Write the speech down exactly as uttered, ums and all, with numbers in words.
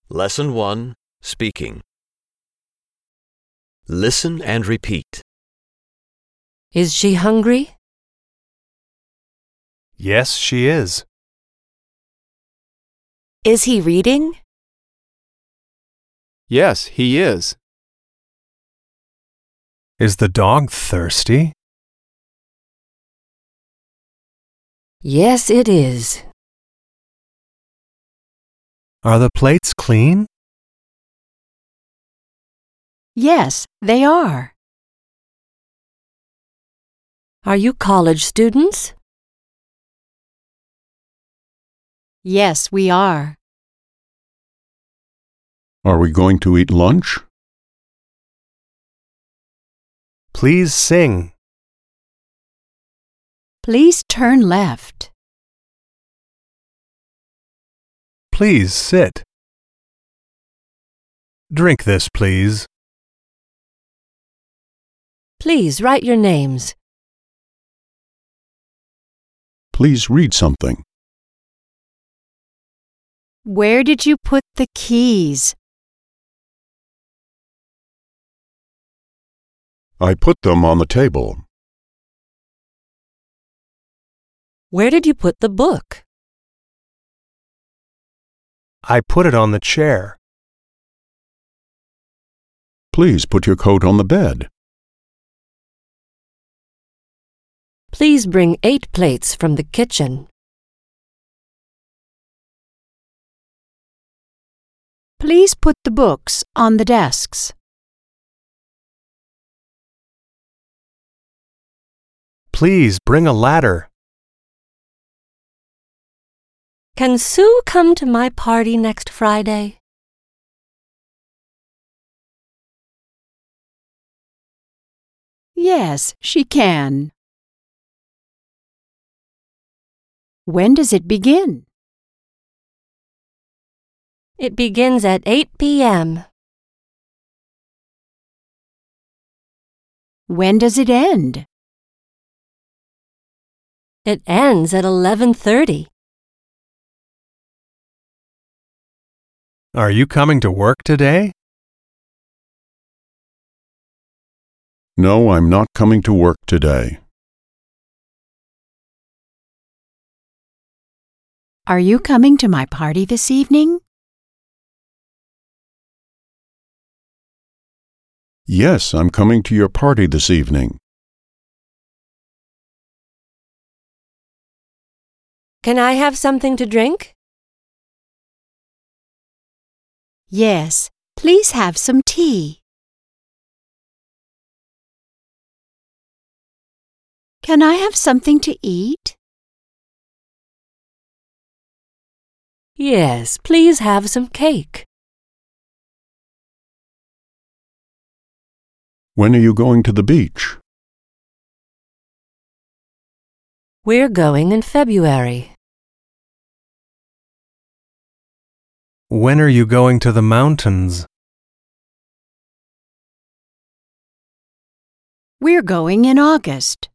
Lesson one, Speaking. Listen and repeat. Is she hungry? Yes, she is. Is he reading? Yes, he is. Is the dog thirsty? Yes, it is. Are the plates clean? Yes, they are. Are you college students? Yes, we are. Are we going to eat lunch? Please sing. Please turn left. Please sit. Drink this, please. Please write your names. Please read something. Where did you put the keys? I put them on the table. Where did you put the book? I put it on the chair. Please put your coat on the bed. Please bring eight plates from the kitchen. Please put the books on the desks. Please bring a ladder. Can Sue come to my party next Friday? Yes, she can. When does it begin? It begins at eight p m When does it end? It ends at eleven thirty. Are you coming to work today? No, I'm not coming to work today. Are you coming to my party this evening? Yes, I'm coming to your party this evening. Can I have something to drink? Yes, please have some tea. Can I have something to eat? Yes, please have some cake. When are you going to the beach? We're going in February. When are you going to the mountains? We're going in August.